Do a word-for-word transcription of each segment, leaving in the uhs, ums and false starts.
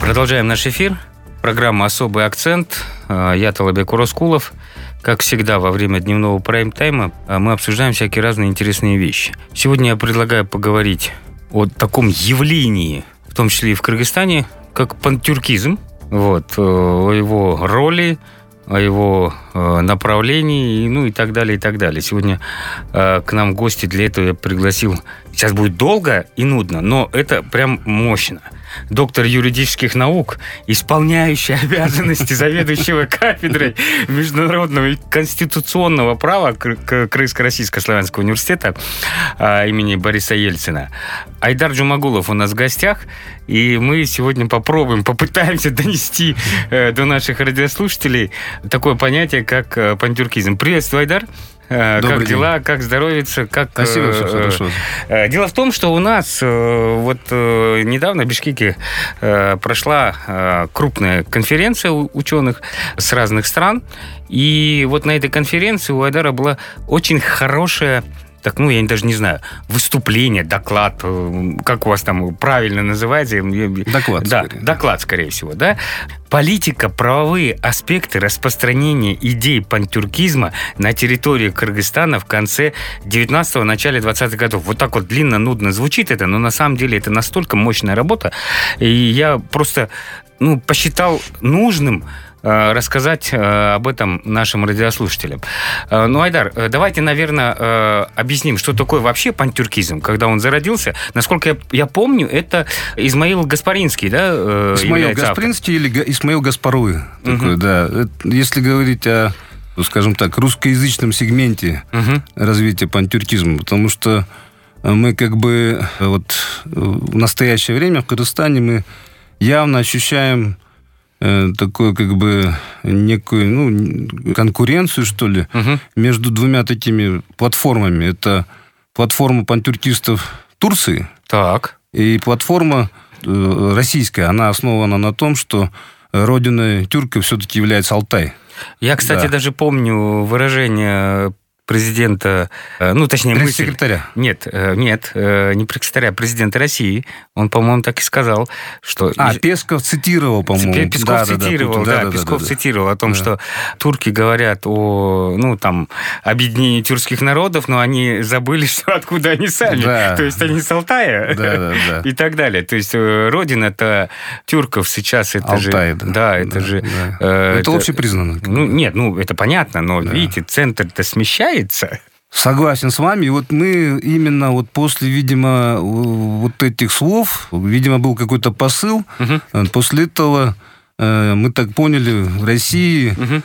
Продолжаем наш эфир. Программа «Особый акцент». Я Талабек Ураскулов. Как всегда, во время дневного прайм-тайма мы обсуждаем всякие разные интересные вещи. Сегодня я предлагаю поговорить о таком явлении, в том числе и в Кыргызстане, как пантюркизм. Вот, о его роли, о его направлении, ну и так далее, и так далее. Сегодня к нам гости для этого я пригласил. Сейчас будет долго и нудно, но это прям мощно. Доктор юридических наук, исполняющий обязанности заведующего кафедрой международного и конституционного права Крымско-Российско-Славянского университета имени Бориса Ельцина. Айдар Джумагулов у нас в гостях, и мы сегодня попробуем, попытаемся донести до наших радиослушателей такое понятие, как пантюркизм. Приветствую, Айдар. Добрый как день. Дела, как здоровится, как... Спасибо, все хорошо. Дело в том, что у нас вот недавно в Бишкеке прошла крупная конференция ученых с разных стран, и вот на этой конференции у Айдара была очень хорошая... Так, ну, я даже не знаю, выступление, доклад, как у вас там правильно называется? Доклад, да, скорее. Доклад, скорее всего, да? Политика, правовые аспекты распространения идей пантюркизма на территории Кыргызстана в конце девятнадцатого, начале двадцатых годов. Вот так вот длинно, нудно звучит это, но на самом деле это настолько мощная работа, и я просто, ну, посчитал нужным рассказать об этом нашим радиослушателям. Ну, Айдар, давайте, наверное, объясним, что такое вообще пантюркизм, когда он зародился. Насколько я, я помню, это Измаил Гаспаринский, да? Измаил Гаспаринский или Исмаил Гаспаруй. Угу. Такой, да. Если говорить о, скажем так, русскоязычном сегменте угу. развития пантюркизма, потому что мы как бы вот в настоящее время в Кыргызстане мы явно ощущаем такую, как бы, некую, ну, конкуренцию, что ли, угу. между двумя такими платформами. Это платформа пантюркистов Турции. Так. И платформа российская. Она основана на том, что родиной тюрков все-таки является Алтай. Я, кстати, да. даже помню выражение президента, ну, точнее, пресс-секретаря. Нет, нет, не пресс-секретаря, а президента России. Он, по-моему, так и сказал, что... А, Песков цитировал, по-моему. Песков да, цитировал, да, да, да, Песков да, цитировал о том, да. что турки говорят о, ну, там, объединении тюркских народов, но они забыли, что откуда они сами. Да. То есть они с Алтая да, да, да. и так далее. То есть родина-то тюрков сейчас это Алтай, же... да. Да, это да, же... Да. Э, это, это общепризнанно. Ну, нет, ну, это понятно, но, да. видите, центр-то смещается. Согласен с вами. И вот мы именно вот после, видимо, вот этих слов, видимо, был какой-то посыл. Угу. После этого мы так поняли, в России угу.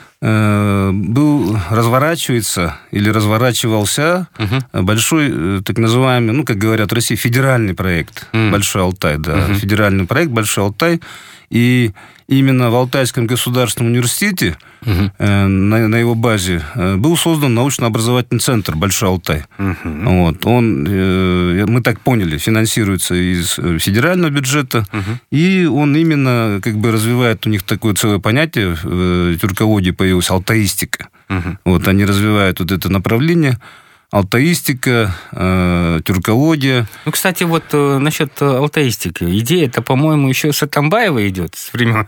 был, разворачивается или разворачивался угу. большой, так называемый, ну, как говорят в России, федеральный проект угу. «Большой Алтай». Да, угу. Федеральный проект «Большой Алтай». И именно в Алтайском государственном университете угу. э, на, на его базе э, был создан научно-образовательный центр «Большой Алтай». Угу. Вот. Он, э, мы так поняли, финансируется из федерального бюджета, угу. и он именно как бы развивает, у них такое целое понятие, в тюркологии появилась алтаистика. Угу. Вот, они развивают вот это направление. Алтаистика, э, тюркология. Ну, кстати, вот э, насчет алтаистики. Идея-то, по-моему, еще с Атамбаева идет с времен.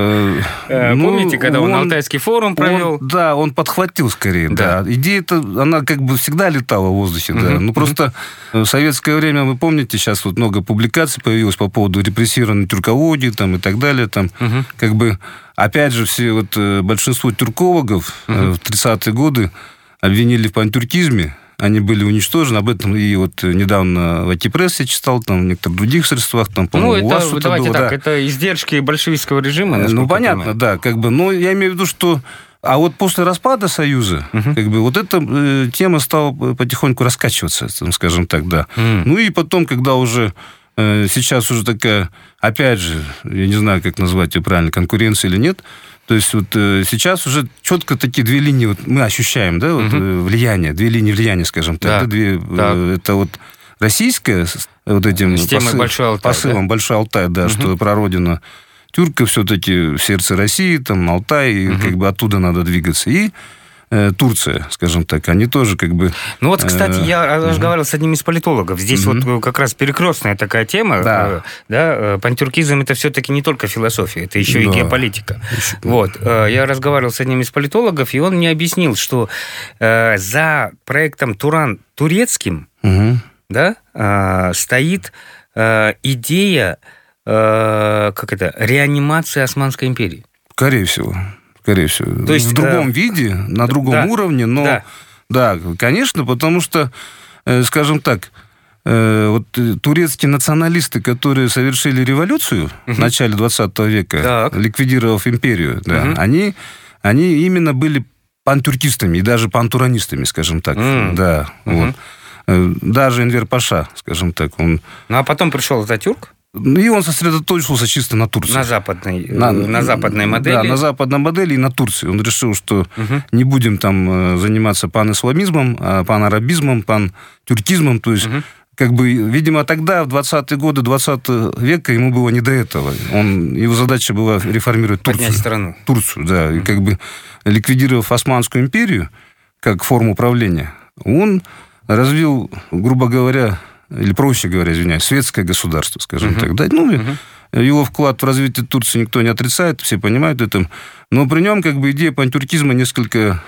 Помните, когда он Алтайский форум провел? Да, он подхватил скорее. Да. Идея-то, она как бы всегда летала в воздухе. Ну, просто в советское время, вы помните, сейчас вот много публикаций появилось по поводу репрессированной тюркологии там, и так далее. Там, как бы, опять же, все вот большинство тюркологов в тридцатые годы обвинили в пантюркизме, они были уничтожены. Об этом и вот недавно в АТ-пресс я читал, там, в некоторых других средствах, там, по-моему, ну, это, у вас что-то давайте было. так, да. это издержки большевистского режима. Ну, понятно, да, как бы, но я имею в виду, что... А вот после распада Союза, uh-huh. как бы, вот эта э, тема стала потихоньку раскачиваться, скажем так, да. Uh-huh. Ну, и потом, когда уже... Э, сейчас уже такая, опять же, я не знаю, как назвать ее правильно, конкуренция или нет. То есть вот э, сейчас уже четко такие две линии вот, мы ощущаем, да, вот, uh-huh. влияние, две линии влияния, скажем так. Да. Да, две, э, это вот российская, вот этим посыл, Большой Алтай, посылом да? Большой Алтай, да, uh-huh. что прародина тюрка все-таки в сердце России, там, Алтай, и uh-huh. как бы оттуда надо двигаться. И Турция, скажем так, они тоже как бы... Ну вот, кстати, я разговаривал с одним из политологов. Здесь mm-hmm. вот как раз перекрестная такая тема. Да. Да, пантюркизм – это все-таки не только философия, это еще да. и геополитика. Еще. Вот. Я разговаривал с одним из политологов, и он мне объяснил, что за проектом Туран турецким mm-hmm. да, стоит идея как это, реанимации Османской империи. Скорее всего. Скорее всего. То есть, в другом э, виде, на другом да, уровне, но да. да, конечно, потому что, э, скажем так, э, вот турецкие националисты, которые совершили революцию uh-huh. в начале двадцатого века, так. ликвидировав империю, да, uh-huh. они, они именно были пантюркистами и даже пантуранистами, скажем так. Uh-huh. Да, uh-huh. вот. Даже Энвер Паша, скажем так, он... Ну, а потом пришел Ататюрк? И он сосредоточился чисто на Турции. На западной, на, на западной модели. Да, на западной модели и на Турции. Он решил, что угу. не будем там заниматься панисламизмом, а панарабизмом, пантюркизмом. То есть, угу. как бы, видимо, тогда, в двадцатые годы двадцатого века, ему было не до этого. Он, его задача была реформировать Турцию. Поднять страну. Турцию, да. Угу. И как бы, ликвидировав Османскую империю как форму управления, он развил, грубо говоря, или, проще говоря, извиняюсь, светское государство, скажем uh-huh. так. Да? Ну, uh-huh. его вклад в развитие Турции никто не отрицает, все понимают это. Но при нем как бы идея пантюркизма несколько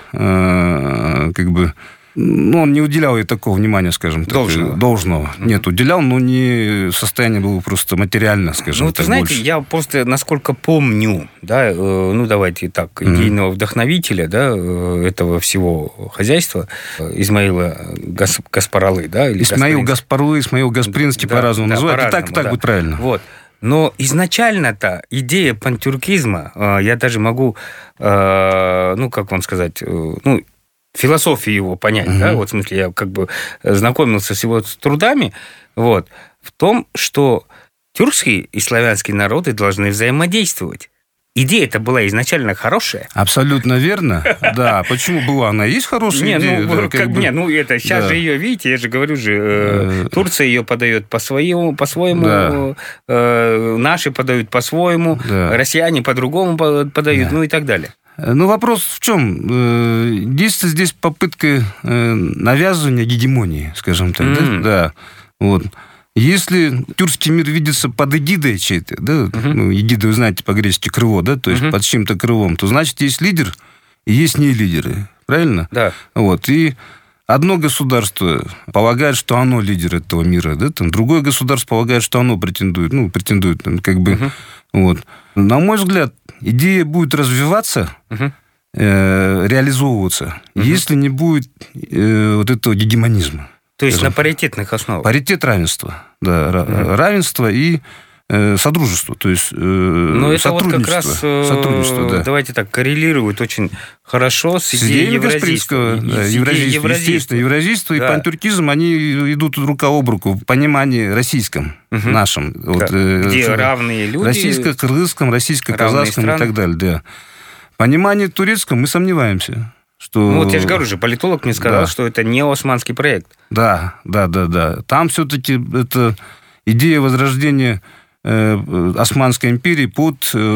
э, как бы... Ну, он не уделял ей такого внимания, скажем так. Должного. Должного. Mm-hmm. Нет, уделял, но не состояние было просто материально, скажем ну, так, вы знаете, больше. Я просто, насколько помню, да, э, ну, давайте так, идейного mm-hmm. вдохновителя, да, э, этого всего хозяйства, э, Измаила Гас, Гаспаралы, да? Или Исмаил Гаспарлы, Исмаил Гаспринский, да, по-разному да, называют. По-разному, и так, и так да. будет правильно. Вот. Но изначально-то идея пантюркизма, э, я даже могу, э, ну, как вам сказать, э, ну, философию его понять, uh-huh. да, вот в смысле я как бы знакомился с его трудами, вот, в том, что тюркские и славянские народы должны взаимодействовать. Идея-то была изначально хорошая. Абсолютно верно. Да, почему была? Она есть хорошая не, идея? Ну, да, как как бы... бы... не, ну, это сейчас да. же ее, видите, я же говорю же, э, Турция ее подает по-своему, по-своему да. э, наши подают по-своему, да. россияне по-другому подают, да. ну и так далее. Ну, вопрос в чем? Есть здесь попытка навязывания гегемонии, скажем так, mm. да? Да. Вот. Если тюркский мир видится под эгидой чьей-то, да, uh-huh. ну, эгида, вы знаете, по-гречески крыло, да, то есть uh-huh. под чьим-то крылом, то значит, есть лидер и есть не лидеры, правильно? Да. Вот, и одно государство полагает, что оно лидер этого мира, да, там, другое государство полагает, что оно претендует, ну, претендует, там, как бы, uh-huh. вот. На мой взгляд, идея будет развиваться, uh-huh. э, реализовываться, uh-huh. если не будет э, вот этого гегемонизма. То есть на паритетных основах? Паритет равенства, да, mm-hmm. равенство и э, содружество, то есть э, Но сотрудничество. Это вот как раз, сотрудничество, да. давайте так, коррелирует очень хорошо с идеей евразийства. Да, евразийства, естественно, евразийство да. и пантюркизм, они идут рука об руку в понимании российском, угу. нашем. Вот, Где э, равные люди. Российско-кыргызском, российско-казахском и так далее, да. Понимание турецком мы сомневаемся. Что... Ну, вот я же говорю же, политолог мне сказал, да. что это не османский проект. Да, да, да, да. Там все-таки это идея возрождения э, Османской империи под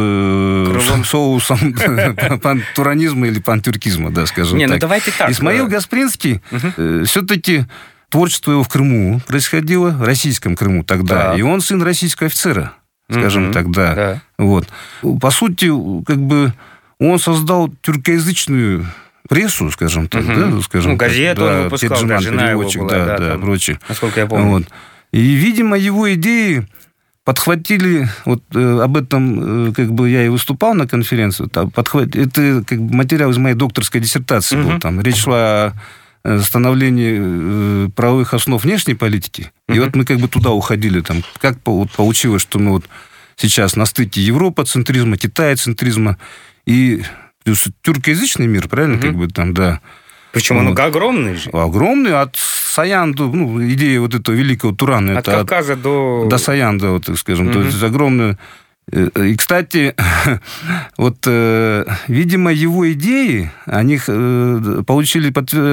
э, соусом пантуранизма или пантюркизма, да, скажем не, так. Ну, давайте так. Исмаил Гаспринский угу. э, все-таки творчество его в Крыму происходило, в российском Крыму тогда, да. и он сын российского офицера, скажем угу. так, да. да. Вот. По сути, как бы он создал тюркоязычную прессу, скажем так, uh-huh. да, скажем ну, газету так, он да, выпускал, Теджиман, жена его переводчик, была, да, да, да, там, прочее. Насколько я помню. Вот. И, видимо, его идеи подхватили, вот э, об этом э, как бы я и выступал на конференции, там, подхват... это как бы материал из моей докторской диссертации uh-huh. был, там речь шла о становлении э, правовых основ внешней политики, uh-huh. и вот мы как бы туда уходили, там, как вот, получилось, что мы вот сейчас на стыке европоцентризма, китайцентризма и тюркоязычный мир, правильно, угу. как бы там, да. Причем вот. Он огромный же. Огромный, от Саянда, ну, идея вот этого великого Турана. От это Кавказа от, до... До Саянда, вот, так скажем. Угу. То есть огромное... И, кстати, вот, видимо, его идеи, они получили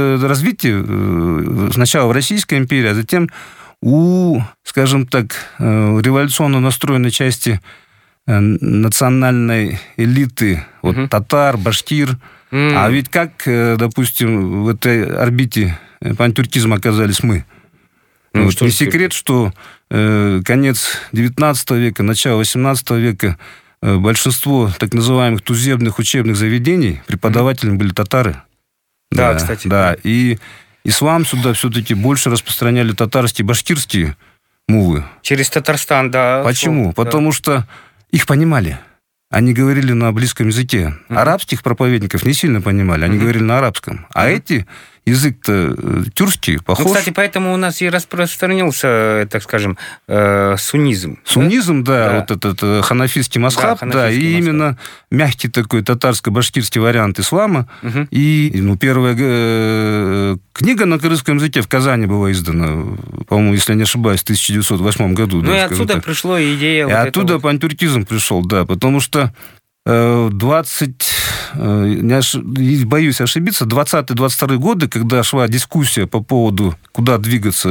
развитие сначала в Российской империи, а затем у, скажем так, революционно настроенной части национальной элиты, вот, угу. татар, башкир, Mm. А ведь как, допустим, в этой орбите пантюркизма оказались мы? Ну, вот не секрет, что э, конец девятнадцатого века, начало восемнадцатого века э, большинство так называемых туземных учебных заведений преподавателями mm. были татары. Да, да, кстати. Да, и ислам сюда все-таки больше распространяли татарские, башкирские муллы. Через Татарстан, да. Почему? Да. Потому что их понимали. Они говорили на близком языке. Mm-hmm. Арабских проповедников не сильно понимали, они mm-hmm. говорили на арабском. А mm-hmm. эти... Язык-то тюркский, похож. Ну, кстати, поэтому у нас и распространился, так скажем, э, суннизм. Суннизм, да, да, вот этот ханафитский мазхаб, да, да, и мазхаб. Именно мягкий такой татарско-башкирский вариант ислама. Угу. И, ну, первая э, книга на кыргызском языке в Казани была издана, по-моему, если я не ошибаюсь, в тысяча девятьсот восьмом году. Ну, да, и оттуда так. пришло идея... И вот оттуда вот... пантюркизм пришел, да, потому что двадцать, не ош... боюсь ошибиться, двадцатые-двадцать вторые годы, когда шла дискуссия по поводу, куда двигаться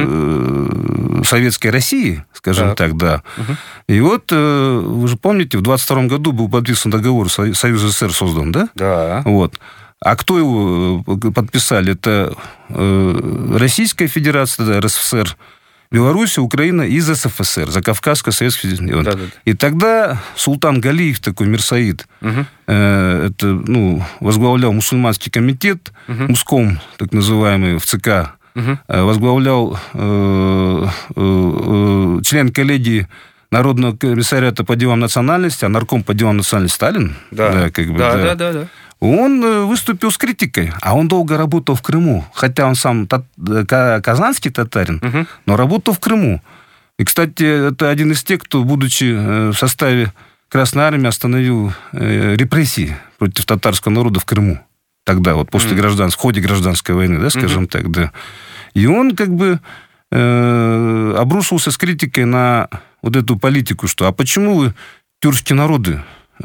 угу. советской России, скажем так, так да. Угу. И вот, вы же помните, в двадцать втором году был подписан договор, Союз СССР создан, да? Да. Вот. А кто его подписали? Это Российская Федерация, да, РСФСР, Беларусь, Украина из СССР, Закавказская Советская Федерация. Да, да, да. И тогда Султан Галиев, такой Мирсаид, угу. э, это, ну, возглавлял мусульманский комитет, угу. Муском, так называемый, в ЦК, угу. э, возглавлял э, э, э, член коллегии Народного комиссариата по делам национальности, а нарком по делам национальности Сталин. Да, да, как бы, да, да. да, да, да. Он выступил с критикой, а он долго работал в Крыму, хотя он сам тат... казанский татарин, угу. но работал в Крыму. И, кстати, это один из тех, кто, будучи в составе Красной Армии, остановил репрессии против татарского народа в Крыму. Тогда, вот после mm. гражданской, в ходе гражданской войны, да, скажем mm-hmm. так, да. И он как бы э, обрушился с критикой на вот эту политику, что а почему вы, тюркские народы,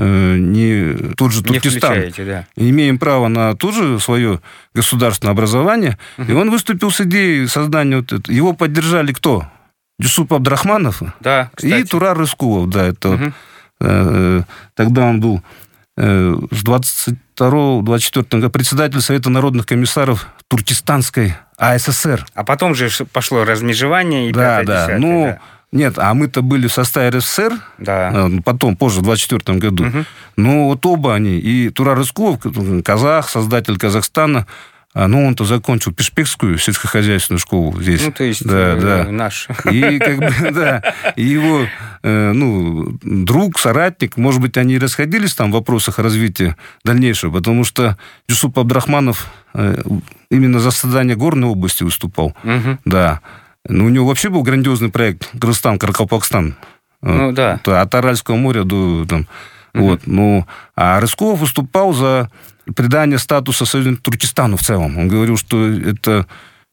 не тот же Туркестан, да. имеем право на тоже свое государственное образование. Uh-huh. И он выступил с идеей создания вот этого. Его поддержали кто? Дюсуп Абдрахманов да, и Турар Рыскулов. Да, это uh-huh. вот, э, тогда он был э, с двадцать второго — двадцать четвёртого года председатель Совета народных комиссаров Туркестанской АССР. А потом же пошло размежевание. И да, да. Ну, да. Нет, а мы-то были в составе РСФСР, да. потом, позже, в двадцать четвёртом году. Угу. Но вот оба они, и Турар Рыскулов, казах, создатель Казахстана, ну, он-то закончил Пешпекскую сельскохозяйственную школу здесь. Ну, то есть, да, э, да. наш. И, как бы, да, и его, э, ну, друг, соратник, может быть, они и расходились там в вопросах развития дальнейшего, потому что Дюсуп Абдрахманов э, именно за создание горной области выступал. Угу. Да. Ну, у него вообще был грандиозный проект Кыргызстан-Каракалпакстан. Ну, да. От Аральского моря до... Там, угу. Вот, ну, а Рыскулов выступал за придание статуса союзника Туркестану в целом. Он говорил, что это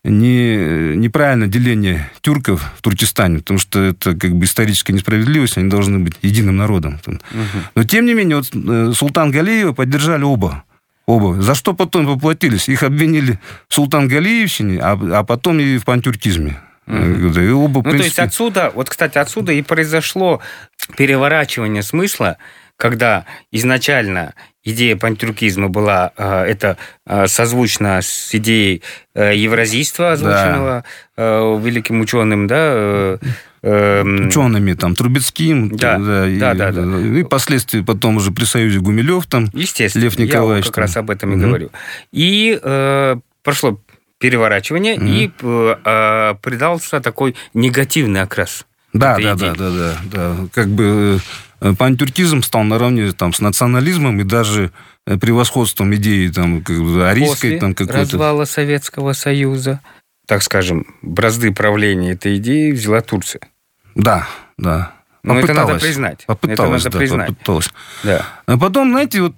не, неправильное деление тюрков в Туркестане, потому что это как бы историческая несправедливость, они должны быть единым народом. Угу. Но, тем не менее, вот, Султан Галиева поддержали оба. Оба. За что потом поплатились? Их обвинили в Султан-Галиевщине, а, а потом и в пантюркизме. Mm-hmm. И оба, ну, принципе... то есть отсюда, вот, кстати, отсюда и произошло переворачивание смысла, когда изначально идея пантюркизма была, это созвучно с идеей евразийства, озвученного да. великим ученым, да, учеными, там, Трубецким, да, да, и, да, да, да. и впоследствии потом уже при Союзе Гумилев, там, естественно, Лев Николаевич. Я как раз об этом и угу. говорю. И э, прошло переворачивание, угу. и э, придался такой негативный окрас. Да, да, да, да, да, да. Как бы пантюркизм стал наравне там, с национализмом и даже превосходством идеи там, как бы, арийской. После там, какой-то... развала Советского Союза, так скажем, бразды правления этой идеи взяла Турция. Да, да. Но это надо признать. Попыталась, это надо да, признать. попыталась. Да. А потом, знаете, вот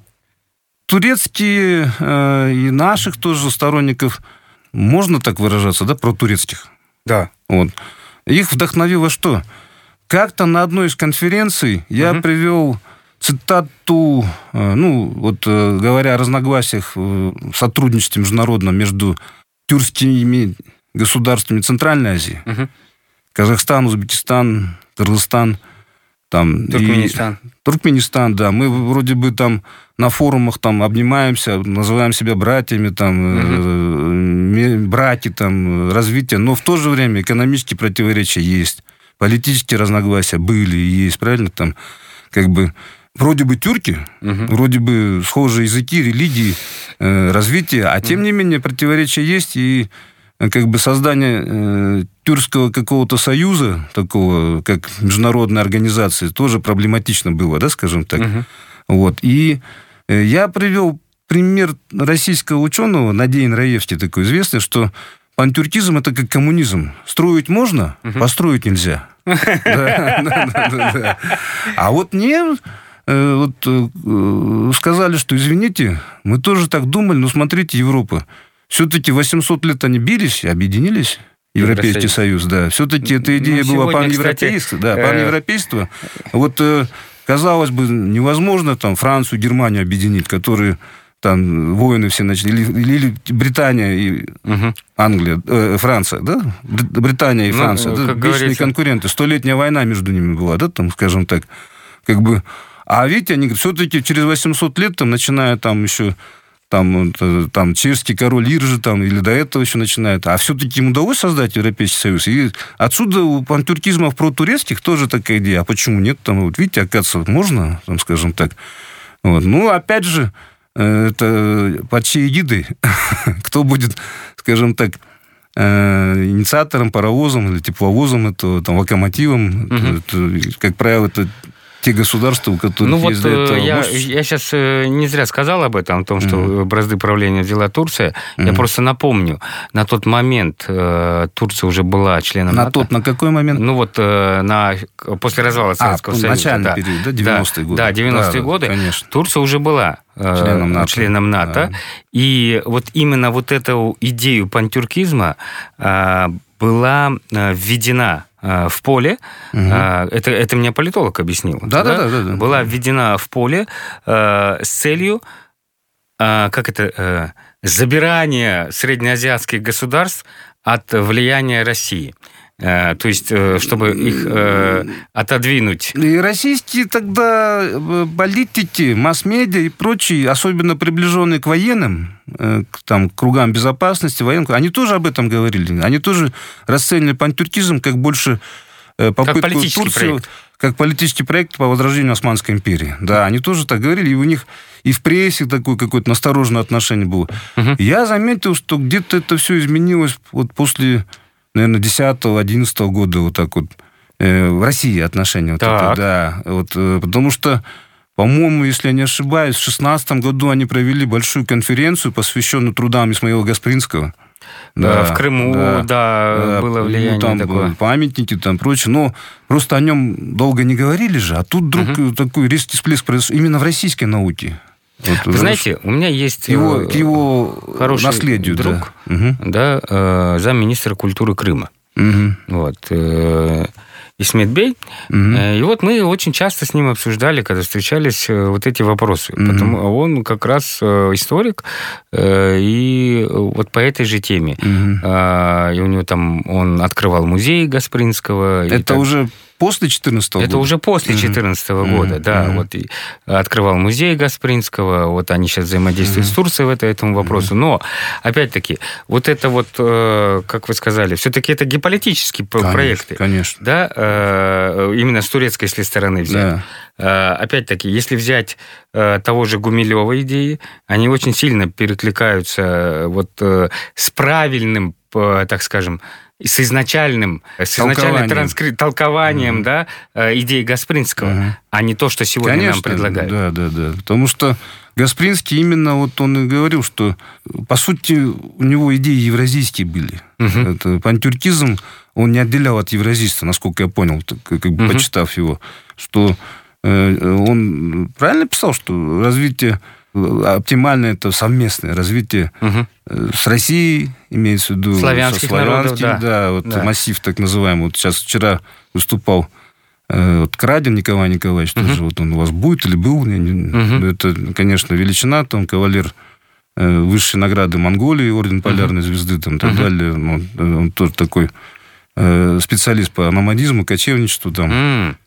турецкие э, и наших тоже сторонников, можно так выражаться, да, про турецких? Да. Вот. Их вдохновило что? Как-то на одной из конференций я угу. привел цитату, э, ну, вот э, говоря о разногласиях в сотрудничестве международном между тюркскими государствами Центральной Азии, угу. Казахстан, Узбекистан, Кыргызстан, Там, Туркменистан. И, Туркменистан, да. Мы вроде бы там на форумах там обнимаемся, называем себя братьями, там, угу. э, братья, там, развитие, но в то же время экономические противоречия есть, политические разногласия были и есть, правильно? Там, как бы, вроде бы тюрки, угу. вроде бы схожие языки, религии, э, развитие, а тем угу. не менее противоречия есть, и как бы создание э, тюркского какого-то союза, такого, как международная организация, тоже проблематично было, да, скажем так. Угу. Вот. И э, я привел пример российского ученого, Надеин Раевский, такой известный, что пантюркизм – это как коммунизм. Строить можно, угу. построить нельзя. А вот мне сказали, что, извините, мы тоже так думали, но смотрите, Европа. Все-таки восемьсот лет они бились, объединились, Европейский Союз, да. Все-таки эта идея ну, была паневропейства. Да, э... паневропейства. Вот, казалось бы, невозможно там Францию, Германию объединить, которые там войны все начали, или, или Британия и угу. Англия, э, Франция, да? Британия и Франция, ну, да? Вечные говорится... конкуренты. Столетняя война между ними была, да, там, скажем так. Как бы... А видите, они все-таки через восемьсот лет, там, начиная там еще... Там, там чешский король Иржи, там, или до этого еще начинает. А все-таки им удалось создать Европейский Союз. И отсюда у пантюркизмов протурецких тоже такая идея. А почему нет? Там, вот, видите, оказывается, можно, там, скажем так. Вот. Ну, опять же, это под чьей эгидой? Кто будет, скажем так, инициатором, паровозом или тепловозом, этого, там, локомотивом? Угу. Это, как правило, это... те государства, у которых ну, есть вот, для этого... Я, я сейчас не зря сказал об этом, о том, что mm-hmm. бразды правления взяла Турция. Mm-hmm. Я просто напомню, на тот момент э, Турция уже была членом на НАТО. На тот, на какой момент? Ну вот э, на, после развала Советского а, Союза. Начальный да. период, да, девяностые да, годы. Да, девяностые да, годы. Конечно. Турция уже была э, членом НАТО. Членом НАТО. Да. И вот именно вот эту идею пантюркизма э, была э, введена в поле, угу. это, это мне политолог объяснил, да, да? Да, да, да, была введена в поле э, с целью, э, как это, э, забирания среднеазиатских государств от влияния России. Э, то есть, э, чтобы их э, отодвинуть. И российские тогда политики, масс-медиа и прочие, особенно приближенные к военным, э, к, там, к кругам безопасности, военным, они тоже об этом говорили. Они тоже расценивали пантюркизм как больше э, попытку как политический Турции, проект. Как политический проект по возрождению Османской империи. Да, они тоже так говорили, и у них и в прессе такое какое-то настороженное отношение было. Угу. Я заметил, что где-то это все изменилось вот после... наверное, десятого-одиннадцатого года вот так вот э, в России отношения. Вот это, да, вот, э, потому что, по-моему, если я не ошибаюсь, в шестнадцатом году они провели большую конференцию, посвященную трудам Исмаила Гаспринского. Да, в Крыму, да, да, было влияние ну, там такое. Памятники, там прочее. Но просто о нем долго не говорили же, а тут вдруг угу. такой резкий всплеск произошел именно в российской науке. Вот, Вы знаете, у меня есть его, к его хороший наследию, друг, да, да э, замминистра культуры Крыма. Угу. Вот, э, Исметбей. Угу. И вот мы очень часто с ним обсуждали, когда встречались, вот эти вопросы. Угу. Потому он как раз историк, и вот по этой же теме. Угу. И у него там, он открывал музей Гаспринского. Это так... уже... После четырнадцатого года? Это уже после четырнадцатого mm-hmm. года, да. Mm-hmm. Вот, и открывал музей Гаспринского, вот они сейчас взаимодействуют mm-hmm. с Турцией в это, этому вопросу. Mm-hmm. Но, опять-таки, вот это вот, как вы сказали, все-таки это геополитические конечно, проекты. Конечно. Да, именно с турецкой, если стороны взять. Yeah. Опять-таки, если взять того же Гумилева идеи, они очень сильно перекликаются вот с правильным, так скажем, с изначальным, с изначальным транскри... толкованием угу. да, идей Гаспринского, угу. а не то, что сегодня конечно, нам предлагают. Да, да, да. Потому что Гаспринский именно вот он и говорил, что, по сути, у него идеи евразийские были. Угу. Это, пантюркизм он не отделял от евразийства, насколько я понял, как бы угу. почитав его, что э, он правильно писал, что развитие оптимальное это совместное развитие угу. с Россией, имеется в виду славянских со народов, да. да, вот да. массив так называемый. Вот сейчас вчера выступал э, вот Крадин Николай Николаевич, угу. тоже вот он у вас будет или был? Угу. Это, конечно, величина, там кавалер э, высшей награды Монголии, орден Полярной угу. звезды, там, и так угу. далее. Он, он тоже такой э, специалист по номадизму, кочевничеству, там. Угу.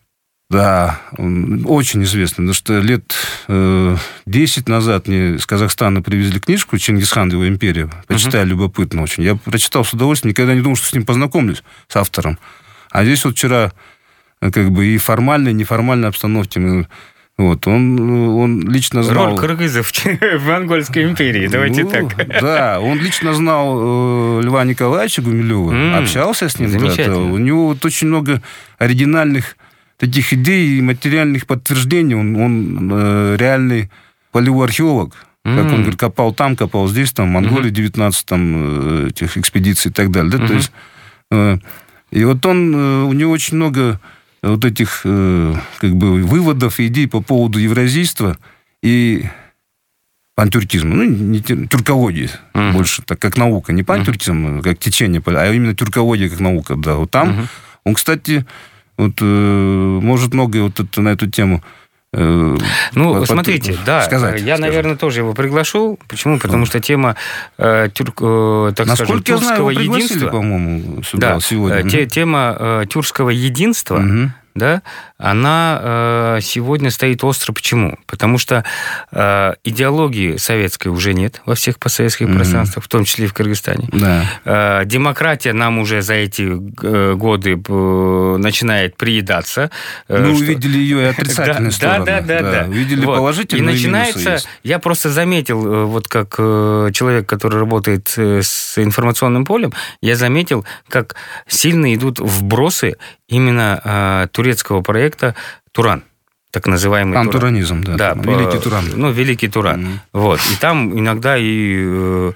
Да, очень известный, потому что лет э, десять назад мне из Казахстана привезли книжку «Чингисхан и его империя». Почитаю, uh-huh. любопытно очень. Я прочитал с удовольствием, никогда не думал, что с ним познакомлюсь, с автором. А здесь вот вчера как бы и формальной, и неформальной обстановке мы... Вот, он, он лично знал... Роль кыргызов в Монгольской империи, давайте ну, так. Да, он лично знал э, Льва Николаевича Гумилева, mm, общался с ним. Замечательно. У него вот очень много оригинальных таких идей и материальных подтверждений. Он, он э, реальный полевой археолог. Mm. Как он говорит, копал там, копал здесь, там, в Монголии девятнадцать там, этих экспедиций и так далее. Да? Mm-hmm. То есть, э, и вот он, э, у него очень много... вот этих э, как бы выводов и идей по поводу евразийства и пантюркизма. Ну, не тюркологии uh-huh. больше, так как наука. Не пантюркизм, uh-huh. как течение, а именно тюркология как наука. Да. Вот там uh-huh. он, кстати, вот, э, может многое вот это, на эту тему... Ну, под, смотрите, под, да, сказать, я, скажем. наверное, тоже его приглашу. Почему? Потому что тема э, тюрк, э, так Насколько скажем, тюркского я знаю, его единства... по-моему, сюда да, сегодня. Те, тема э, тюркского единства, угу. да, она э, сегодня стоит остро. Почему? Потому что э, идеологии советской уже нет во всех постсоветских mm-hmm. пространствах, в том числе и в Кыргызстане. Да. Э, демократия нам уже за эти э, годы э, начинает приедаться. Э, Мы что... увидели ее и отрицательные да, стороны. Да, да, да. да. Увидели вот. Положительные и начинается, есть. Я просто заметил, вот как э, человек, который работает с информационным полем, я заметил, как сильно идут вбросы именно э, турецкого проекта «Туран», так называемый Антуранизм, Туран. да. да Великий Туран. Ну, Великий Туран. Mm-hmm. Вот. И там иногда и э,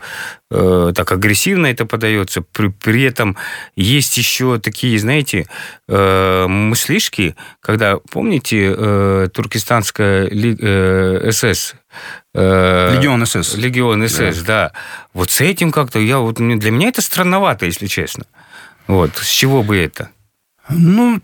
э, так агрессивно это подается. При, при этом есть еще такие, знаете, э, мыслишки, когда, помните, э, туркестанская ли, э, СС... Э, Легион СС. Легион СС, да. да. Вот с этим как-то... Я, вот, для меня это странновато, если честно. Вот. С чего бы это? Ну...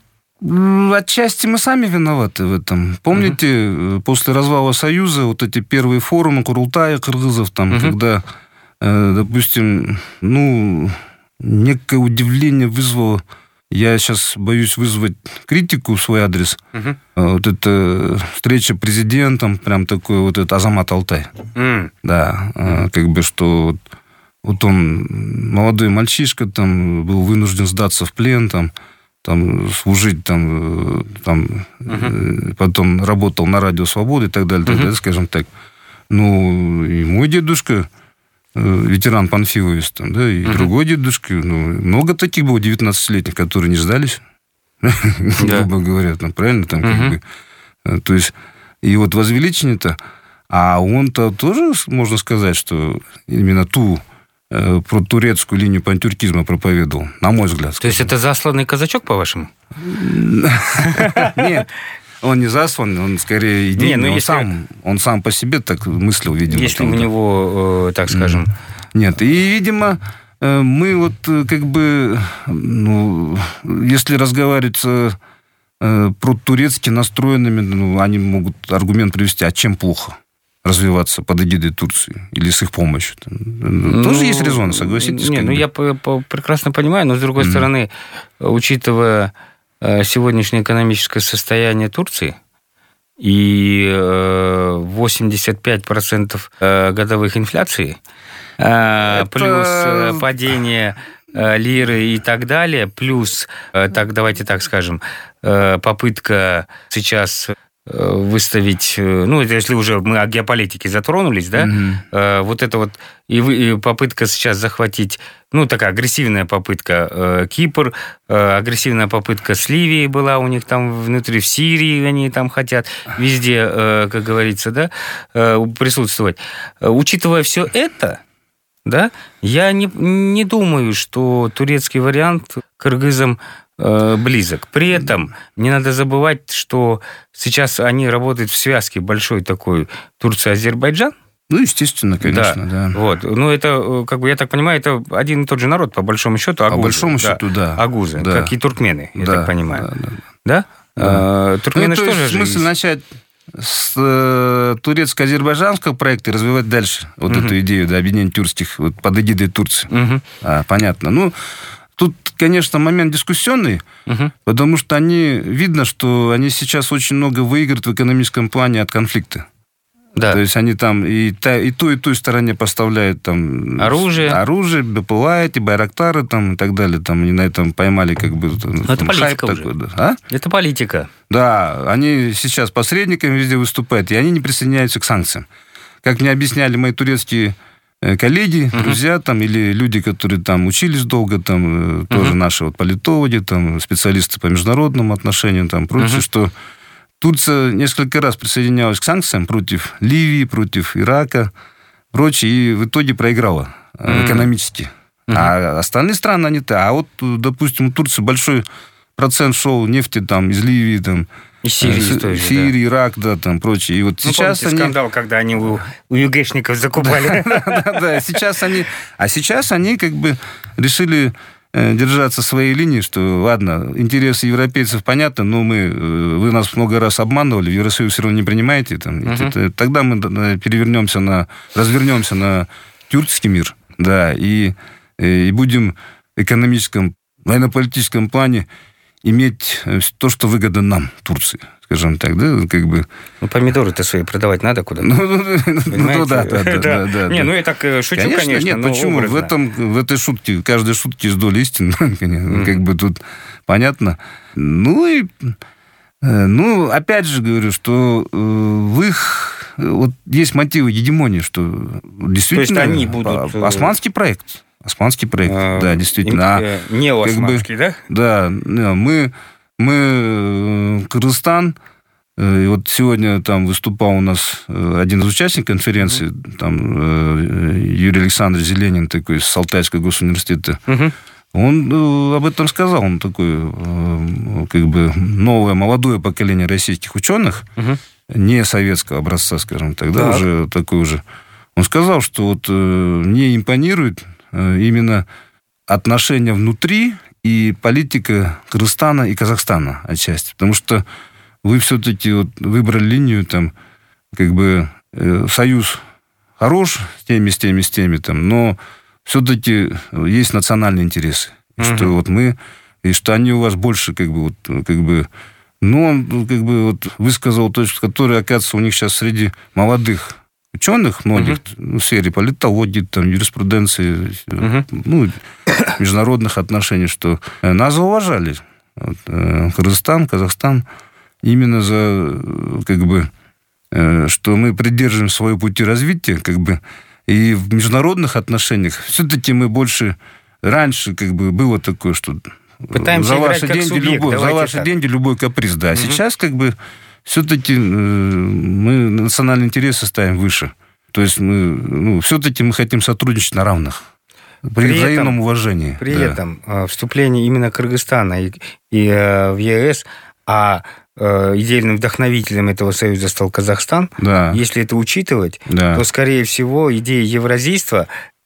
Отчасти мы сами виноваты в этом. Помните, uh-huh. после развала Союза вот эти первые форумы Курултая кыргызов, там, uh-huh. когда, э, допустим, ну, некое удивление вызвало, я сейчас боюсь вызвать критику в свой адрес, uh-huh. вот эта встреча с президентом, прям такой вот этот Азамат Алтай. Uh-huh. Да, uh-huh. как бы что... Вот, вот он, молодой мальчишка, там, был вынужден сдаться в плен, там, там, служить, там, там uh-huh. потом работал на Радио Свободы и так далее, uh-huh. так далее, скажем так. Ну, и мой дедушка, ветеран Панфиловец, там, да, и uh-huh. другой дедушка, ну, много таких было девятнадцатилетних, которые не сдались, грубо говоря, там, правильно, там, как бы, то есть, и вот возвеличение-то, а он-то тоже, можно сказать, что именно ту про турецкую линию пантюркизма проповедовал, на мой взгляд. То есть это засланный казачок, по-вашему? Нет, он не заслан, он скорее идейный, он сам, он сам по себе так мыслил, видимо. Если у него, так скажем... Нет, и, видимо, мы вот как бы, ну, если разговаривать про турецки настроенными, ну, они могут аргумент привести, а чем плохо развиваться под эгидой Турции или с их помощью. Ну, тоже есть резон, согласитесь? Не, ну я по, по, прекрасно понимаю, но с другой mm-hmm. стороны, учитывая сегодняшнее экономическое состояние Турции и восемьдесят пять процентов годовых инфляции, Это... плюс падение лиры и так далее, плюс, так, давайте так скажем, попытка сейчас... выставить, ну, если уже мы о геополитике затронулись, да, mm-hmm. вот это вот и, и попытка сейчас захватить, ну, такая агрессивная попытка э, Кипр, э, агрессивная попытка с Ливией была у них там внутри, в Сирии они там хотят везде, э, как говорится, да, э, присутствовать. Учитывая все это, да, я не, не думаю, что турецкий вариант кыргызам близок. При этом не надо забывать, что сейчас они работают в связке большой такой Турция-Азербайджан. Ну, естественно, конечно, да. да. Вот. Ну, это, как бы, я так понимаю, это один и тот же народ, по большому счету, агузы. По большому да. счету, да. Агузы, да. как и туркмены, я да. так понимаю. Да? да, да? да. А, туркмены ну, тоже же... В смысле начать с э, турецко-азербайджанского проекта и развивать дальше вот uh-huh. эту идею, да, объединения тюркских вот, под эгидой Турции. Uh-huh. А, понятно. Ну, тут, конечно, момент дискуссионный, угу. потому что они, видно, что они сейчас очень много выиграют в экономическом плане от конфликта. Да. То есть они там и, та, и той, и той стороне поставляют там оружие, оружие, БПЛА, эти байрактары там, и так далее. Там, они на этом поймали как бы там, это политика уже. Такой, да. А? Это политика. Да, они сейчас посредниками везде выступают, и они не присоединяются к санкциям. Как мне объясняли мои турецкие коллеги, uh-huh. друзья, там, или люди, которые там учились долго, там, uh-huh. тоже наши вот, политологи, там, специалисты по международным отношениям, там, прочее, uh-huh. что Турция несколько раз присоединялась к санкциям против Ливии, против Ирака, прочее, и в итоге проиграла uh-huh. экономически. Uh-huh. А остальные страны, они то. А вот, допустим, у Турции большой процент шел нефти там, из Ливии, там, из Сирии, С, тоже, Сирии, да. Ирак, да, там, прочее. И вот ну, сейчас помните, они... скандал, когда они у, у ЮГЭшников закупали. Да, сейчас они... А сейчас они как бы решили держаться своей линии, что, ладно, интересы европейцев понятны, но мы, вы нас много раз обманывали, в Евросоюз все равно не принимаете. Там, uh-huh. это, тогда мы перевернемся на... развернемся на тюркский мир, да, и, и будем в экономическом, военно-политическом плане иметь то, что выгодно нам, Турции, скажем так, да, как бы... Ну, помидоры-то свои продавать надо куда-то. Ну, ну да, да, да, да, да. Не, ну я так шучу, конечно. Конечно, нет, почему? В этом, в этой шутке, каждой шутке есть доля истины, как бы тут понятно. Ну и, ну, опять же говорю, что в их, вот есть мотивы гегемонии, что действительно... То есть они будут... Османский проект. Османский проект, а, да, действительно. А, неоосманский, как бы, да? Да, мы, мы Кыргызстан, и вот сегодня там выступал у нас один из участников конференции, mm-hmm. там Юрий Александрович Зеленин, такой, с Алтайского госуниверситета, mm-hmm. он об этом сказал, он такой, как бы, новое, молодое поколение российских ученых, mm-hmm. не советского образца, скажем так, да, уже такой уже. Он сказал, что вот мне импонирует именно отношения внутри и политика Кыргызстана и Казахстана отчасти. Потому что вы все-таки вот выбрали линию, там, как бы, э, союз хорош с теми, с теми, с теми, там, но все-таки есть национальные интересы. Mm-hmm. Что вот мы, и что они у вас больше, как бы, вот, как бы, ну, он, как бы, вот, высказал точку, которая, оказывается, у них сейчас среди молодых ученых многих uh-huh. в сфере политологии, там, юриспруденции, uh-huh. ну, международных отношений, что нас уважали. Вот, Кыргызстан, Казахстан именно за, как бы, что мы придерживаем свои пути развития, как бы, и в международных отношениях все-таки мы больше... Раньше, как бы, было такое, что пытаемся за играть ваши как деньги субъект, любой, за ваши так. деньги любой каприз, да. А uh-huh. сейчас, как бы, все-таки мы национальные интересы ставим выше. То есть мы, ну, все-таки мы хотим сотрудничать на равных. При, при взаимном этом, уважении. При да. этом вступление именно Кыргызстана и, и в ЕС, а идейным вдохновителем этого союза стал Казахстан, да. если это учитывать, да. то, скорее всего, идея евразийства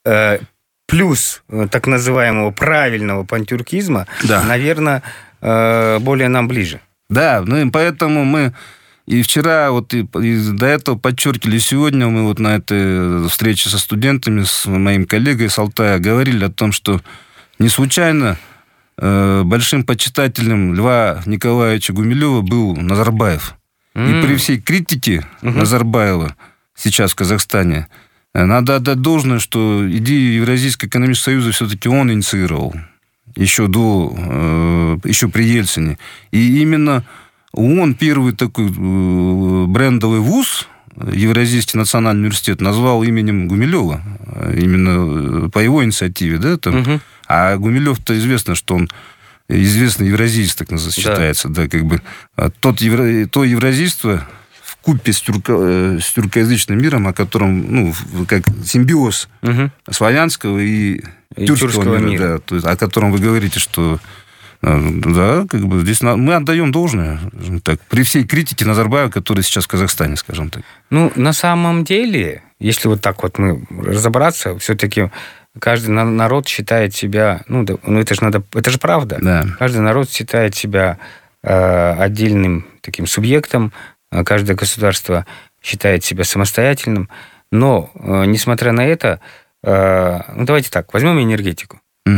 плюс так называемого правильного пантюркизма, да. наверное, более нам ближе. Да, ну и поэтому мы и вчера, вот и, и до этого подчеркивали, сегодня мы вот на этой встрече со студентами, с моим коллегой с Алтая, говорили о том, что не случайно э, большим почитателем Льва Николаевича Гумилева был Назарбаев. Mm. И при всей критике mm-hmm. Назарбаева сейчас в Казахстане надо отдать должное, что идею Евразийского экономического союза все-таки он инициировал. Еще до, э, еще при Ельцине. И именно он первый такой брендовый вуз, Евразийский национальный университет, назвал именем Гумилева. Именно по его инициативе, да, там. Угу. А Гумилев-то известно, что он известный евразиец, так считается, да, да как бы. Тот евро, то евразийство вкупе с, тюрко, с тюркоязычным миром, о котором, ну, как симбиоз угу. славянского и, и тюркского мира, мира. Да, то есть, о котором вы говорите, что да, как бы здесь мы отдаем должное, так, при всей критике Назарбаева, который сейчас в Казахстане, скажем так. Ну, на самом деле, если вот так вот мы разобраться, все-таки каждый народ считает себя, ну, да, ну это же надо, это же правда. Да. Каждый народ считает себя э, отдельным таким субъектом, каждое государство считает себя самостоятельным, но, э, несмотря на это, э, ну, давайте так, возьмем энергетику. Угу.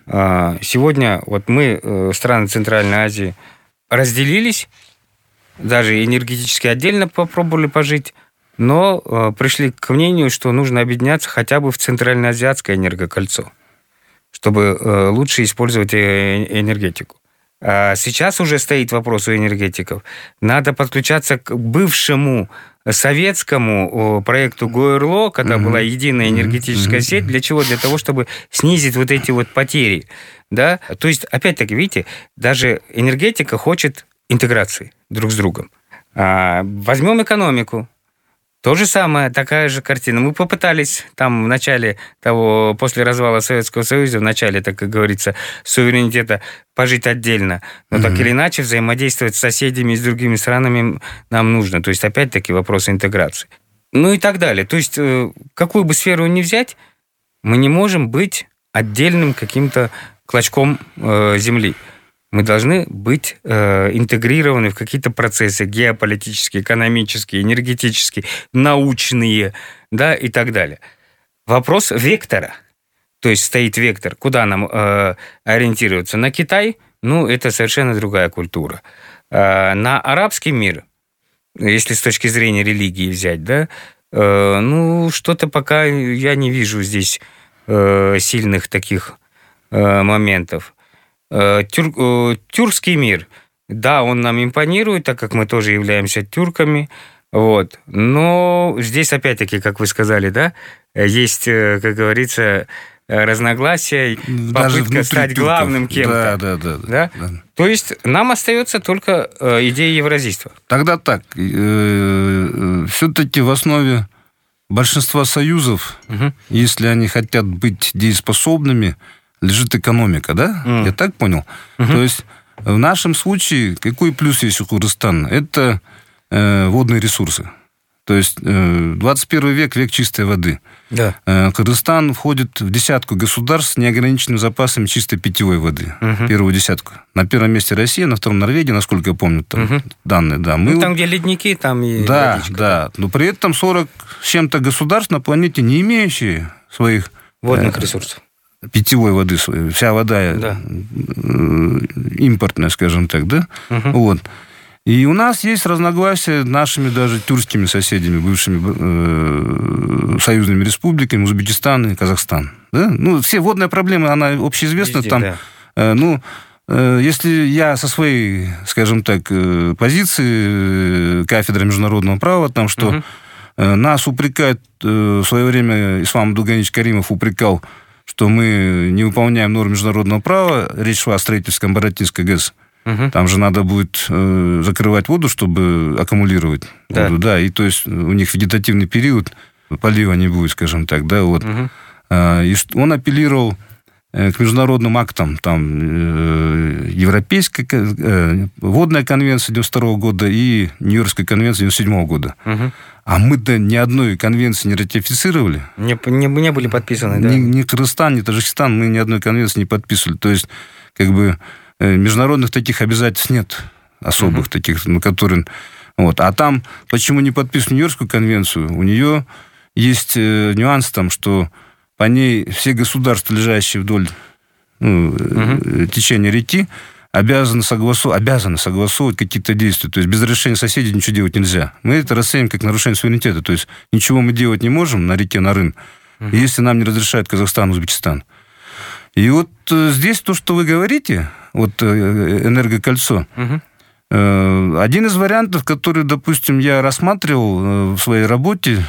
Сегодня вот мы, страны Центральной Азии, разделились, даже энергетически отдельно попробовали пожить, но пришли к мнению, что нужно объединяться хотя бы в Центральноазиатское энергокольцо, чтобы лучше использовать энергетику. А сейчас уже стоит вопрос у энергетиков. Надо подключаться к бывшему советскому проекту ГОЭРЛО, когда mm-hmm. была единая энергетическая mm-hmm. сеть. Для чего? Для того, чтобы снизить вот эти вот потери. Да? То есть, опять-таки, видите, даже энергетика хочет интеграции друг с другом. А, возьмем экономику. То же самое, такая же картина. Мы попытались там в начале того, после развала Советского Союза, в начале, так как говорится, суверенитета пожить отдельно. Но mm-hmm. так или иначе взаимодействовать с соседями и с другими странами нам нужно. То есть, опять-таки, вопрос интеграции. Ну и так далее. То есть, какую бы сферу ни взять, мы не можем быть отдельным каким-то клочком э, земли. Мы должны быть э, интегрированы в какие-то процессы геополитические, экономические, энергетические, научные, да, и так далее. Вопрос вектора. То есть стоит вектор, куда нам э, ориентироваться? На Китай? Ну, это совершенно другая культура. Э, на арабский мир, если с точки зрения религии взять, да, э, ну, что-то пока я не вижу здесь э, сильных таких э, моментов. Тюр, тюркский мир, да, он нам импонирует, так как мы тоже являемся тюрками, вот. Но здесь, опять-таки, как вы сказали, да, есть, как говорится, разногласия, даже попытка стать тюрков. Главным кем-то. Да, да, да, да? Да. То есть нам остается только идея евразийства. Тогда так, все-таки в основе большинства союзов, угу. если они хотят быть дееспособными, лежит экономика, да? Mm. Я так понял? Mm-hmm. То есть в нашем случае какой плюс есть у Кыргызстана? Это э, водные ресурсы. То есть э, двадцать первый век – век чистой воды. Yeah. Э, Кыргызстан входит в десятку государств с неограниченным запасом чистой питьевой воды. Mm-hmm. Первую десятку. На первом месте Россия, на втором Норвегия, насколько я помню, там mm-hmm. данные. Да. Мы... Ну, там, где ледники, там и да, водичка. Да, но при этом сорок с чем-то государств на планете, не имеющие своих... водных э, ресурсов. Питьевой воды, вся вода да. импортная, скажем так, да? Угу. Вот. И у нас есть разногласия с нашими даже тюркскими соседями, бывшими э, союзными республиками, Узбекистан и Казахстан. Да? Ну, все водная проблема, она общеизвестна. Везде, там, да. э, ну, э, если я со своей, скажем так, э, позиции э, кафедры международного права, там, что угу. э, нас упрекают, э, в свое время Ислам Абдулганиевич Каримов упрекал, что мы не выполняем нормы международного права. Речь шла о строительстве Баратинской ГЭС. Угу. Там же надо будет э, закрывать воду, чтобы аккумулировать да. воду. Да, и то есть у них вегетативный период, полива не будет, скажем так. Да, вот. Угу. А, и он апеллировал э, к международным актам. Там э, Европейская э, водная конвенция девяносто второго года и Нью-Йоркская конвенция девяносто седьмого года. Угу. А мы-то ни одной конвенции не ратифицировали. Не, не, не были подписаны, да? Ни, ни Кыргызстан, ни Таджикистан, мы ни одной конвенции не подписывали. То есть, как бы, международных таких обязательств нет особых uh-huh. таких, на которые... Вот. А там, почему не подписывали Нью-Йоркскую конвенцию? У нее есть нюанс там, что по ней все государства, лежащие вдоль ну, uh-huh. течения реки, обязаны согласовывать, обязаны согласовывать какие-то действия. То есть без разрешения соседей ничего делать нельзя. Мы это расценим как нарушение суверенитета. То есть ничего мы делать не можем на реке Нарын, uh-huh. если нам не разрешают Казахстан, Узбекистан. И вот здесь то, что вы говорите, вот энергокольцо, uh-huh. один из вариантов, который, допустим, я рассматривал в своей работе,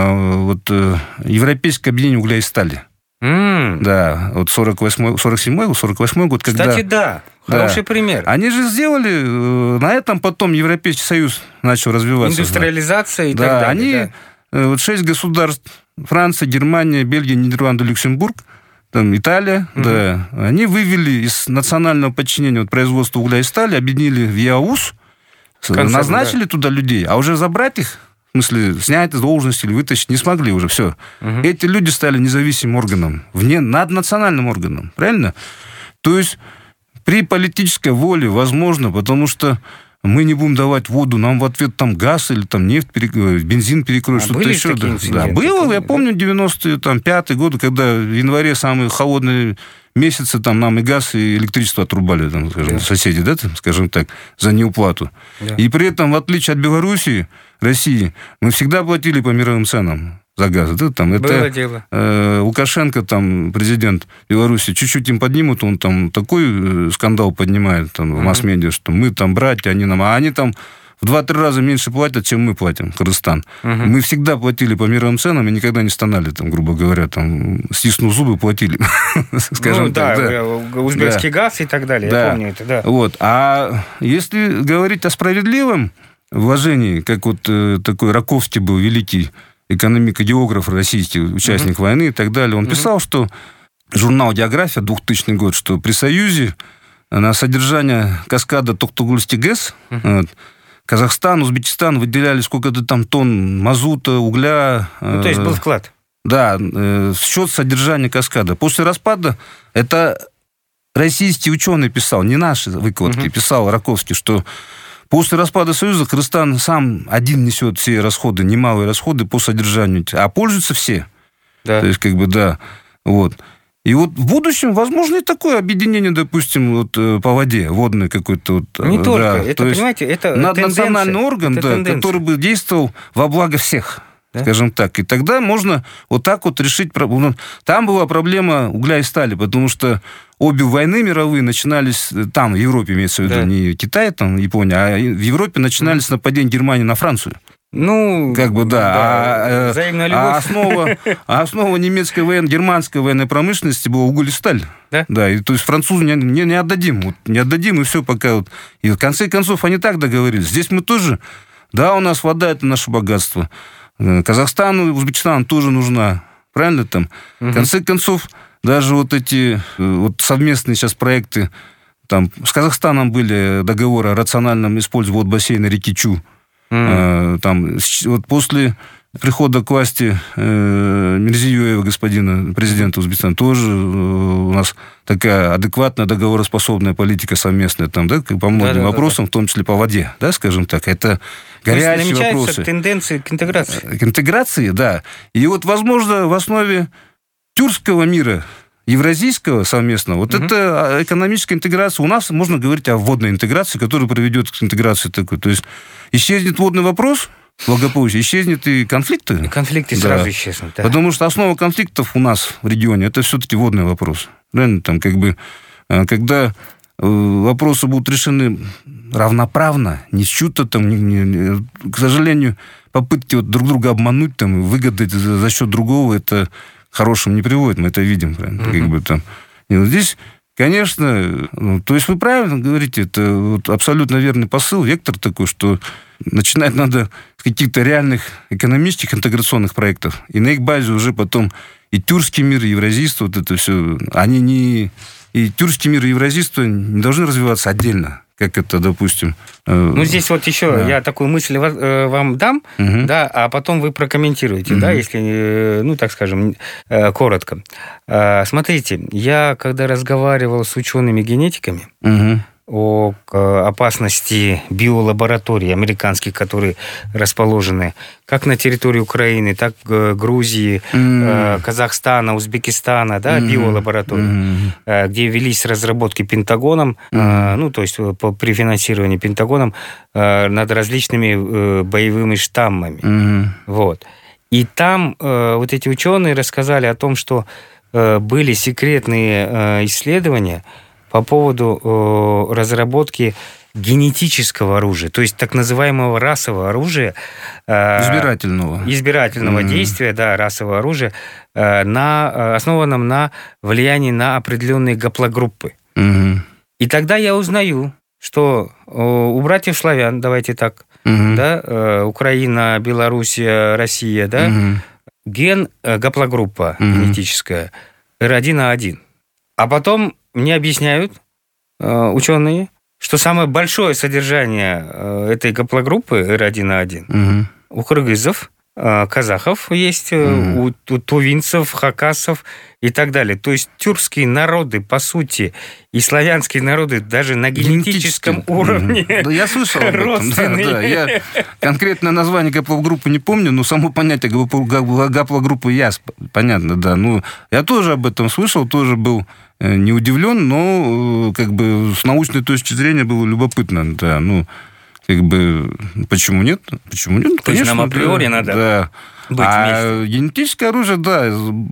вот европейское объединение угля и стали. Mm. Да, вот сорок восьмой, сорок седьмой, сорок восьмой год, когда... Кстати, да, хороший да. пример. Они же сделали, на этом потом Европейский Союз начал развиваться. Индустриализация и да, так далее. Они, да. вот шесть государств, Франция, Германия, Бельгия, Нидерланды, Люксембург, там Италия, mm-hmm. да, они вывели из национального подчинения вот, производства угля и стали, объединили в ЕАУС, концерт, назначили да. туда людей, а уже забрать их, в смысле, снять из должности или вытащить не смогли уже, все. Угу. Эти люди стали независимым органом, вне, наднациональным органом, правильно? То есть при политической воле возможно, потому что мы не будем давать воду, нам в ответ там газ или там нефть, бензин перекроют, а что-то еще. Да, да, было, я помню, девяностые пятые годы, когда в январе самые холодные месяцы там нам и газ, и электричество отрубали, там, скажем, да. соседи, да, там, скажем так, за неуплату. Да. И при этом, в отличие от Белоруссии, России, мы всегда платили по мировым ценам за газ. Да, там, это дело. Э, Лукашенко, там, президент Беларуси, чуть-чуть им поднимут, он там такой скандал поднимает там, в масс-медиа, что мы там братья, они нам... А они там в два-три раза меньше платят, чем мы платим, Кыргызстан. Угу. Мы всегда платили по мировым ценам и никогда не стонали, там, грубо говоря, там, стиснув зубы, платили. Скажем ну, так. Да, узбекский да. газ и так далее, да. я помню это, да. Вот. А если говорить о справедливом вложении, как вот э, такой Раковский был, великий экономико-географ российский, участник uh-huh. войны и так далее, он uh-huh. писал, что журнал «География», двухтысячный год, что при Союзе на содержание каскада Токтогульский ГЭС uh-huh. вот, Казахстан, Узбекистан выделяли сколько-то там тонн мазута, угля. Ну, то есть был вклад. Да, в счет содержания каскада. После распада это российский ученый писал, не наши выкладки, угу. писал Раковский, что после распада Союза Кыргызстан сам один несет все расходы, немалые расходы по содержанию, а пользуются все. Да. То есть, как бы, да, вот. И вот в будущем, возможно, и такое объединение, допустим, вот, по воде, водное какое-то. Вот, не да, только. Это, то понимаете, это наднациональный орган, да, который бы действовал во благо всех, да? Скажем так. И тогда можно вот так вот решить проблему. Там была проблема угля и стали, потому что обе войны мировые начинались там, в Европе, имеется в виду, да. не Китай, там, Япония, а в Европе начинались mm-hmm. нападения Германии на Францию. Ну, как бы, да. да а, а, основа, а основа немецкой военной, германской военной промышленности была уголь и сталь. Да? Да, и, то есть французы не, не, не отдадим. Вот, не отдадим, и все пока. Вот. И в конце концов они так договорились. Здесь мы тоже, да, у нас вода – это наше богатство. Казахстану, Узбекистану тоже нужна. Правильно там? Угу. В конце концов, даже вот эти вот совместные сейчас проекты, там, с Казахстаном были договоры о рациональном использовании вот бассейна реки Чу. Mm. Там, вот после прихода к власти э, Мирзиёева, господина президента Узбекистана, тоже э, у нас такая адекватная договороспособная политика совместная, там, да, по многим да, вопросам, да, да. в том числе по воде, да, скажем так. Это горячие вопросы. Намечаются тенденции к интеграции. К интеграции, да. И вот, возможно, в основе тюркского мира, евразийского совместного, вот угу. это экономическая интеграция. У нас можно говорить о водной интеграции, которая приведет к интеграции такой. То есть исчезнет водный вопрос, благополучие, исчезнет и конфликты. И конфликты да. сразу исчезнут. Да. Потому что основа конфликтов у нас в регионе это все-таки водный вопрос. Правильно? Там, как бы, когда вопросы будут решены равноправно, не с чью-то там, не, не, к сожалению, попытки вот друг друга обмануть, там, выгадать за, за счет другого, это хорошим не приводит, мы это видим. Правильно? Mm-hmm. Как бы, там. И вот здесь, конечно, ну, то есть вы правильно говорите, это вот абсолютно верный посыл, вектор такой, что начинать надо с каких-то реальных экономических интеграционных проектов, и на их базе уже потом и тюркский мир, и евразийство, вот это все, они не... И тюркский мир и евразийство не должны развиваться отдельно, как это, допустим... Э, ну, здесь вот еще да. я такую мысль вам дам, угу. да, а потом вы прокомментируете, угу. да, если, ну, так скажем, коротко. Смотрите, я, когда разговаривал с учеными-генетиками, угу. о опасности биолабораторий американских, которые расположены как на территории Украины, так и Грузии, mm. Казахстана, Узбекистана, да, mm. биолаборатории, mm. где велись разработки Пентагоном, mm. ну, то есть при финансировании Пентагоном над различными боевыми штаммами. Mm. Вот. И там вот эти ученые рассказали о том, что были секретные исследования по поводу э, разработки генетического оружия, то есть так называемого расового оружия. Э, избирательного. Избирательного mm-hmm. действия, да, расового оружия, э, на, основанном на влиянии на определенные гаплогруппы. Mm-hmm. И тогда я узнаю, что э, у братьев славян, давайте так, mm-hmm. да, э, Украина, Белоруссия, Россия, да, mm-hmm. ген, э, гаплогруппа mm-hmm. генетическая эр один а один. А потом мне объясняют э, ученые, что самое большое содержание э, этой гаплогруппы эр один а один угу. у кыргызов казахов есть, mm. у, у тувинцев, хакасов и так далее. То есть тюркские народы, по сути, и славянские народы даже на генетическом уровне mm. да, я слышал об этом. Да, да. Я конкретное название гаплогруппы не помню, но само понятие гаплогруппы ясно, понятно, да. Ну, я тоже об этом слышал, тоже был не удивлен, но как бы с научной точки зрения было любопытно, да, ну, как бы, почему нет? Почему нет? То Конечно, есть нам априори да, надо да. быть а вместе. Генетическое оружие, да,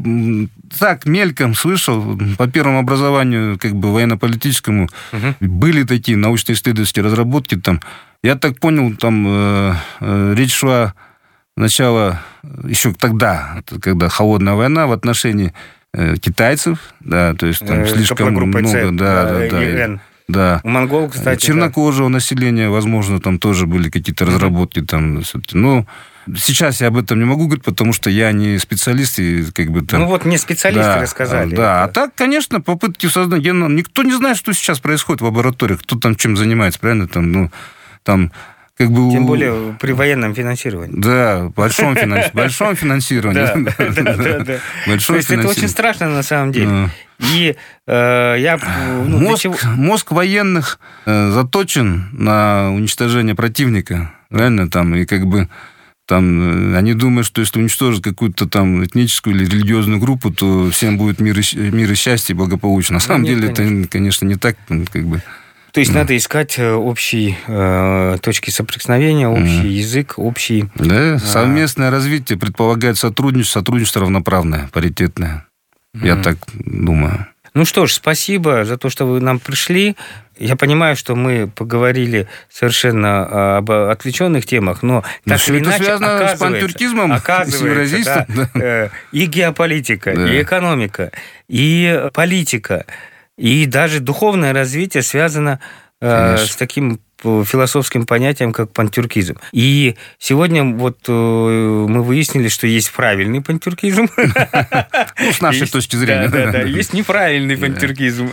так мельком слышал, по первому образованию, как бы военно-политическому, угу. были такие научно-исследовательские разработки там. Я так понял, там э, э, речь шла сначала, еще тогда, когда холодная война в отношении э, китайцев, да, то есть там э, слишком много, Ц, да, да, да. да Да. У монгол, кстати, чернокожего да. населения, возможно, там тоже были какие-то разработки. Там, но сейчас я об этом не могу говорить, потому что я не специалист. И как бы, там... Ну вот мне специалисты да, рассказали. Да, а так, конечно, попытки создать геном... Никто не знает, что сейчас происходит в лабораториях, кто там чем занимается, правильно? Там, ну, там... Как бы Тем более при военном финансировании. Да, большом, финанс... большом финансировании. Да, да, да. То есть это очень страшно на самом деле. И э, я... Ну, мозг, чего... мозг военных э, заточен на уничтожение противника, правильно? Там, и как бы там, они думают, что если уничтожить какую-то там этническую или религиозную группу, то всем будет мир и, мир и счастье, благополучно. На самом Нет, деле конечно. это, конечно, не так. Как бы... То есть, да. надо искать общие э, точки соприкосновения, общий mm. язык, общий... Да, совместное а... развитие предполагает сотрудничество, сотрудничество равноправное, паритетное. Mm. Я так думаю. Ну что ж, спасибо за то, что вы нам пришли. Я понимаю, что мы поговорили совершенно об отвлеченных темах, но так ну, или иначе, связано с пантюркизмом, оказывается, да, э, и геополитика, да. и экономика, и политика, и даже духовное развитие связано э, с таким философским понятием, как пантюркизм. И сегодня вот э, мы выяснили, что есть правильный пантюркизм. Ну, с нашей точки зрения. Да, да, да. Есть неправильный пантюркизм.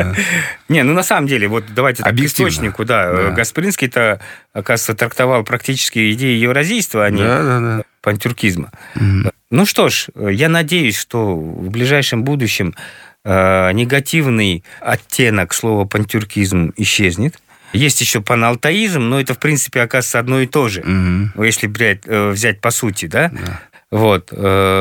Не, ну на самом деле, вот давайте к источнику. Да, Гаспринский-то, оказывается, трактовал практически идеи евразийства, а не пантюркизма. Ну что ж, я надеюсь, что в ближайшем будущем негативный оттенок слова пантюркизм исчезнет. Есть еще паналтаизм, но это, в принципе, оказывается одно и то же, угу. если взять, взять по сути, да? да. Вот.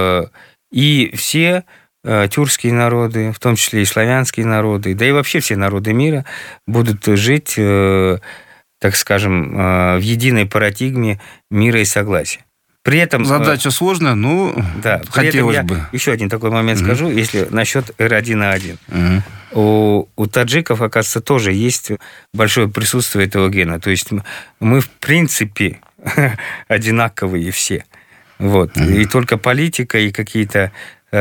И все тюркские народы, в том числе и славянские народы, да и вообще все народы мира будут жить, так скажем, в единой парадигме мира и согласия. При этом... Задача сложная, но да, хотелось я бы. Еще один такой момент mm-hmm. скажу, если насчет эр один а один. Mm-hmm. У, у таджиков, оказывается, тоже есть большое присутствие этого гена. То есть мы, в принципе, одинаковые все. Вот. Mm-hmm. И только политика и какие-то,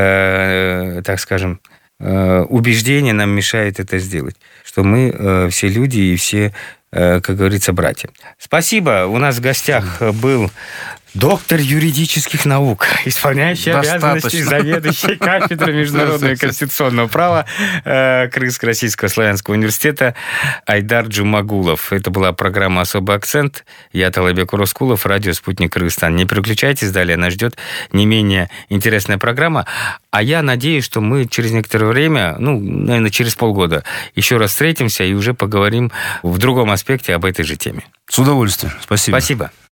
э, так скажем, э, убеждения нам мешают это сделать. Что мы э, все люди и все, э, как говорится, братья. Спасибо. У нас в гостях был доктор юридических наук, исполняющий Достаточно. обязанности заведующей кафедрой международного и конституционного права Крымского Российского славянского университета Айдар Джумагулов. Это была программа «Особый акцент». Я Талабек Уроскулов, радио «Спутник Кыргызстан». Не переключайтесь, далее нас ждет не менее интересная программа. А я надеюсь, что мы через некоторое время, ну, наверное, через полгода, еще раз встретимся и уже поговорим в другом аспекте об этой же теме. С удовольствием. Спасибо. Спасибо.